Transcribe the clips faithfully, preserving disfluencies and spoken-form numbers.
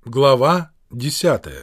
Глава десятая.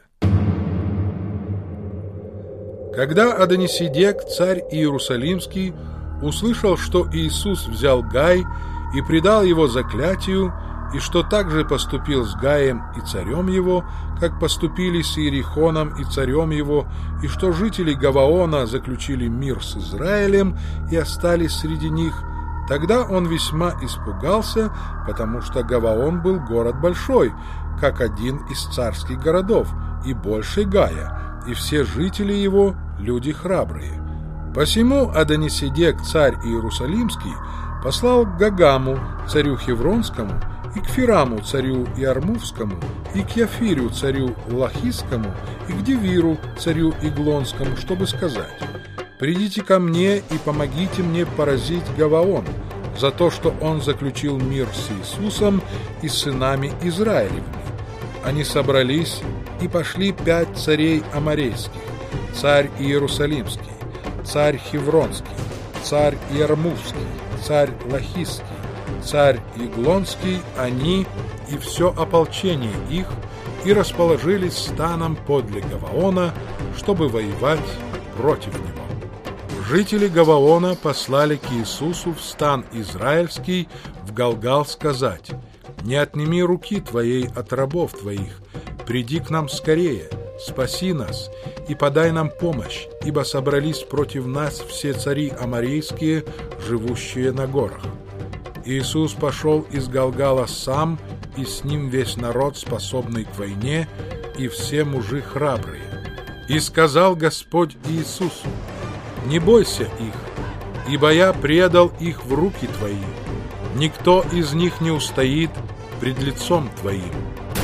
Когда Адониседек, царь Иерусалимский, услышал, что Иисус взял Гай и предал его заклятию, и что также поступил с Гаем и царем его, как поступили с Иерихоном и царем его, и что жители Гаваона заключили мир с Израилем и остались среди них, тогда он весьма испугался, потому что Гаваон был город большой, как один из царских городов, и больше Гая, и все жители его люди храбрые. Посему Адониседек, царь Иерусалимский, послал к Гагаму, царю Хевронскому, и к Фираму, царю Иармувскому, и к Яфирю, царю Лахискому, и к Девиру, царю Иглонскому, чтобы сказать: «Придите ко мне и помогите мне поразить Гаваон за то, что он заключил мир с Иисусом и с сынами Израилевыми». Они собрались и пошли пять царей аморейских: царь Иерусалимский, царь Хевронский, царь Иармувский, царь Лахисский, царь Иглонский, они и все ополчение их, и расположились станом подле Гаваона, чтобы воевать против него. Жители Гаваона послали к Иисусу в стан израильский в Галгал сказать: «Не отними руки твоей от рабов твоих, приди к нам скорее, спаси нас и подай нам помощь, ибо собрались против нас все цари аморейские, живущие на горах». Иисус пошел из Галгала сам, и с ним весь народ, способный к войне, и все мужи храбрые. И сказал Господь Иисусу: «Не бойся их, ибо я предал их в руки твои. Никто из них не устоит пред лицом твоим».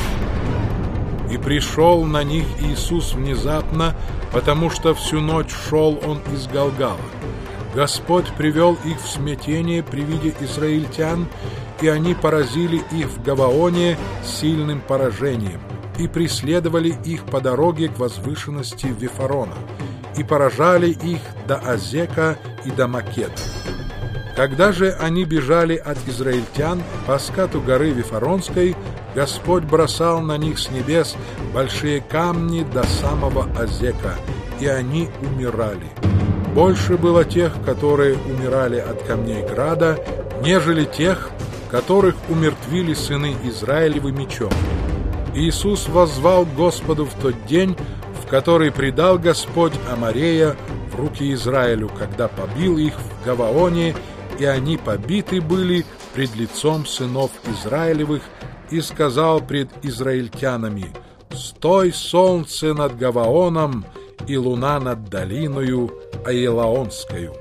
И пришел на них Иисус внезапно, потому что всю ночь шел он из Галгала. Господь привел их в смятение при виде израильтян, и они поразили их в Гаваоне сильным поражением, и преследовали их по дороге к возвышенности Вифарона, и поражали их до Азека и до Македа. Когда же они бежали от израильтян по скату горы Вифаронской, Господь бросал на них с небес большие камни до самого Азека, и они умирали. Больше было тех, которые умирали от камней града, нежели тех, которых умертвили сыны Израилевы мечом. Иисус воззвал к Господу в тот день, в который предал Господь Аморея в руки Израилю, когда побил их в Гаваоне, и они побиты были пред лицом сынов Израилевых, и сказал пред израильтянами: «Стой, солнце над Гаваоном, и луна над долиною Аелаонскою».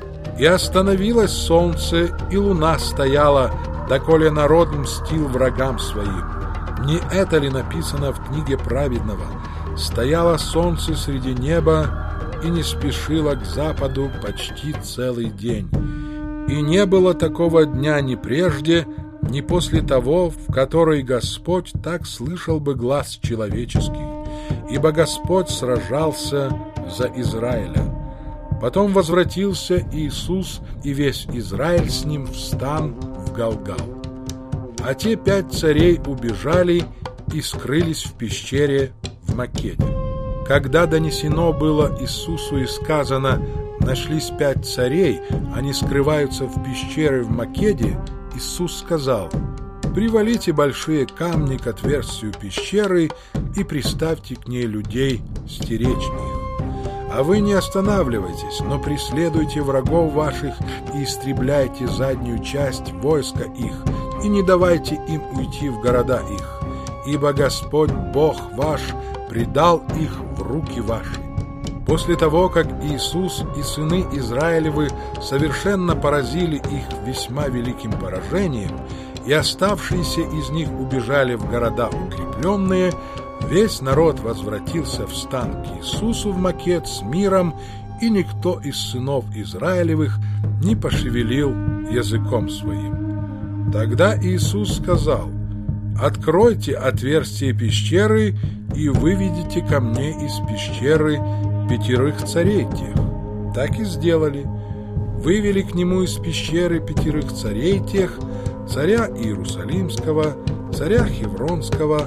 И остановилось солнце, и луна стояла, доколе народ мстил врагам своим. Не это ли написано в книге праведного? «Стояло солнце среди неба и не спешило к западу почти целый день. И не было такого дня ни прежде, ни после того, в который Господь так слышал бы глас человеческий, ибо Господь сражался за Израиля». Потом возвратился Иисус и весь Израиль с ним в стан в Галгал. А те пять царей убежали и скрылись в пещере в Македе. Когда донесено было Иисусу и сказано: «Нашлись пять царей, они скрываются в пещере в Македе», Иисус сказал: «Привалите большие камни к отверстию пещеры и приставьте к ней людей стеречь их. А вы не останавливайтесь, но преследуйте врагов ваших и истребляйте заднюю часть войска их, и не давайте им уйти в города их, ибо Господь Бог ваш предал их в руки ваши». После того, как Иисус и сыны Израилевы совершенно поразили их весьма великим поражением, и оставшиеся из них убежали в города укрепленные, весь народ возвратился в стан к Иисусу в Макед с миром, и никто из сынов Израилевых не пошевелил языком своим. Тогда Иисус сказал: «Откройте отверстие пещеры и выведите ко мне из пещеры пятерых царей тех». Так и сделали. Вывели к нему из пещеры пятерых царей тех, царя Иерусалимского, царя Хевронского,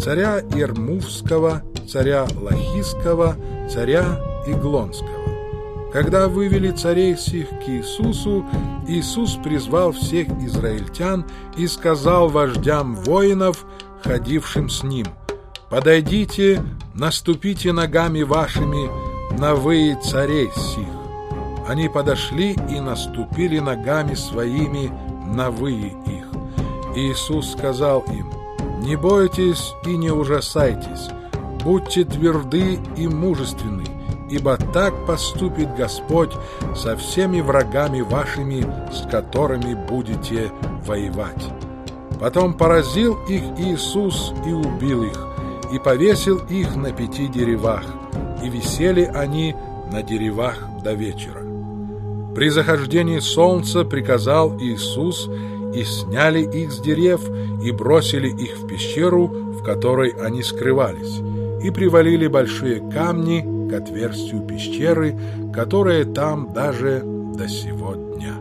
царя Ирмувского, царя Лахисского, царя Иглонского. Когда вывели царей сих к Иисусу, Иисус призвал всех израильтян и сказал вождям воинов, ходившим с ним: «Подойдите, наступите ногами вашими на выи царей сих». Они подошли и наступили ногами своими на выи их. Иисус сказал им: «Не бойтесь и не ужасайтесь, будьте тверды и мужественны, ибо так поступит Господь со всеми врагами вашими, с которыми будете воевать». Потом поразил их Иисус и убил их, и повесил их на пяти деревах, и висели они на деревах до вечера. При захождении солнца приказал Иисус, и сняли их с дерев, и бросили их в пещеру, в которой они скрывались, и привалили большие камни к отверстию пещеры, которое там даже до сего дня.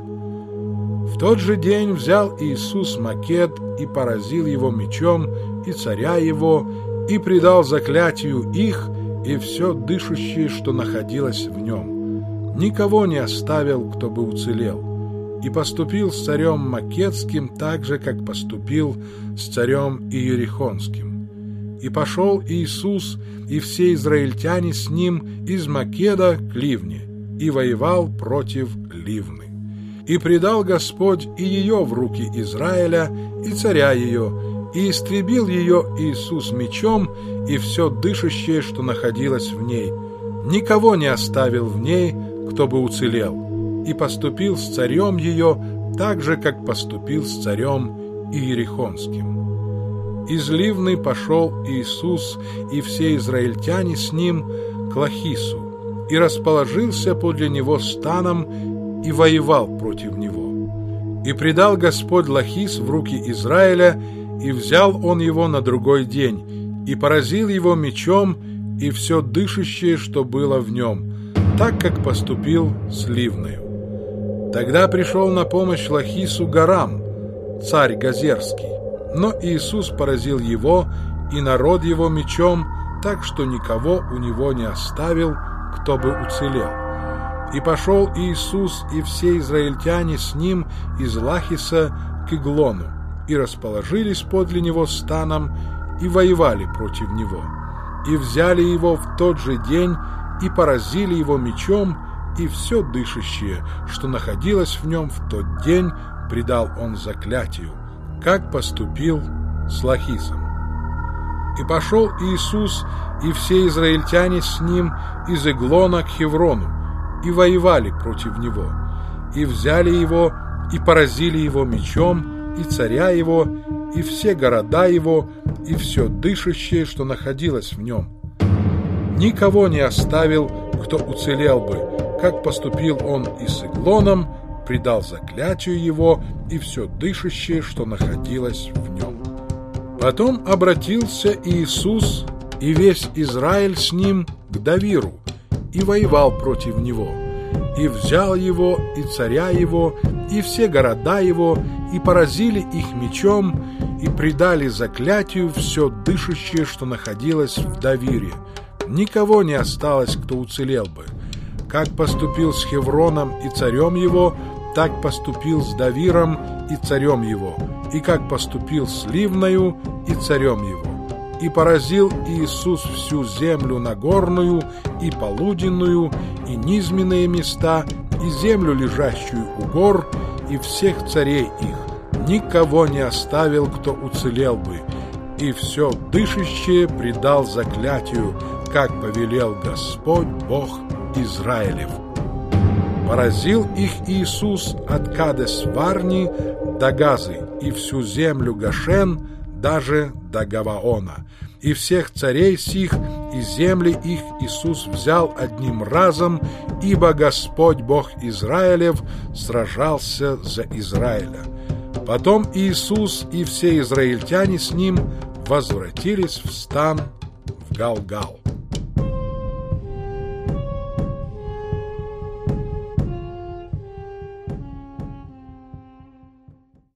В тот же день взял Иисус макет и поразил его мечом, и царя его, и предал заклятию их, и все дышащее, что находилось в нем. Никого не оставил, кто бы уцелел. И поступил с царем Македским так же, как поступил с царем Иерихонским. И пошел Иисус и все израильтяне с ним из Македа к Ливне, и воевал против Ливны. И предал Господь и ее в руки Израиля, и царя ее, и истребил ее Иисус мечом, и все дышащее, что находилось в ней. Никого не оставил в ней, кто бы уцелел, и поступил с царем ее так же, как поступил с царем Иерихонским. Из Ливны пошел Иисус и все израильтяне с ним к Лахису, и расположился подле него станом, и воевал против него. И предал Господь Лахис в руки Израиля, и взял он его на другой день, и поразил его мечом, и все дышащее, что было в нем, так как поступил с Ливною. Тогда пришел на помощь Лахису Гарам, царь Газерский, но Иисус поразил его и народ его мечом, так что никого у него не оставил, кто бы уцелел. И пошел Иисус и все израильтяне с ним из Лахиса к Иглону, и расположились подле него станом, и воевали против него. И взяли его в тот же день, и поразили его мечом, и все дышащее, что находилось в нем в тот день, предал он заклятию, как поступил с Лахисом. И пошел Иисус и все израильтяне с ним из Иглона к Хеврону, и воевали против него, и взяли его, и поразили его мечом, и царя его, и все города его, и все дышащее, что находилось в нем. Никого не оставил, кто уцелел бы, как поступил он и с Иглоном, предал заклятию его, и все дышащее, что находилось в нем. Потом обратился Иисус и весь Израиль с ним к Давиру, и воевал против него, и взял его, и царя его, и все города его, и поразили их мечом, и предали заклятию все дышащее, что находилось в Давире. Никого не осталось, кто уцелел бы. Как поступил с Хевроном и царем его, так поступил с Давиром и царем его, и как поступил с Ливною и царем его. И поразил Иисус всю землю нагорную и полуденную, и низменные места, и землю, лежащую у гор, и всех царей их. Никого не оставил, кто уцелел бы, и все дышащее предал заклятию, как повелел Господь Бог Израилев. Поразил их Иисус от Кадес-Варни до Газы, и всю землю Гошен, даже до Гаваона. И всех царей сих и земли их Иисус взял одним разом, ибо Господь Бог Израилев сражался за Израиля. Потом Иисус и все израильтяне с ним возвратились в стан в Галгал.